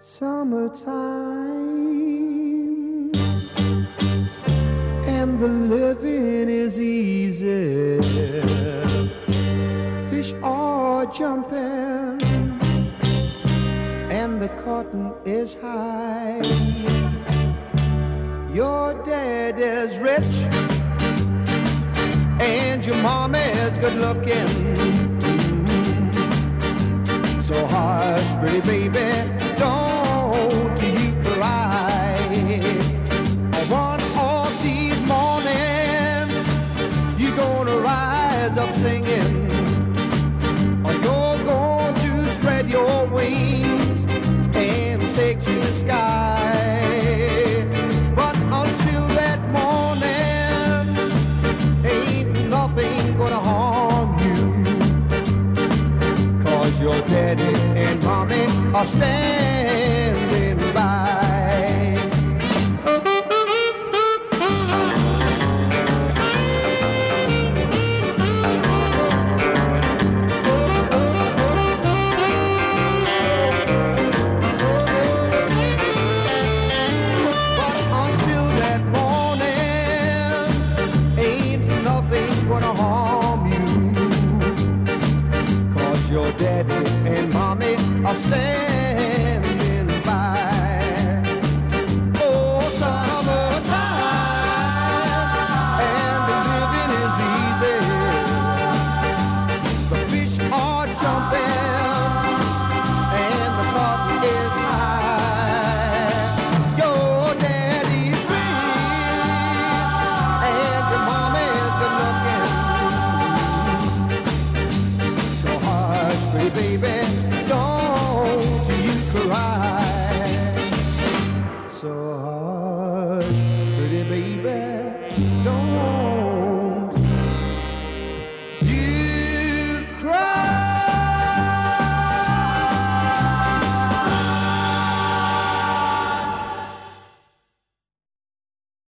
Summertime and the living is easy. Fish are jumping and the cotton is high. Your dad is rich and your mom is good looking. So hush, pretty baby, don't you cry. One of these mornings you're gonna rise up singing, or you're going to spread your wings and take to the sky. But until that morning, ain't nothing gonna harm you, 'cause your daddy and mommy are standing by. Daddy and mommy are standing by. Oh, summertime and the living is easy. The fish are jumping and the cotton is high. Your daddy's rich and your mommy is good looking. Baby, don't you cry. So hush, pretty baby, don't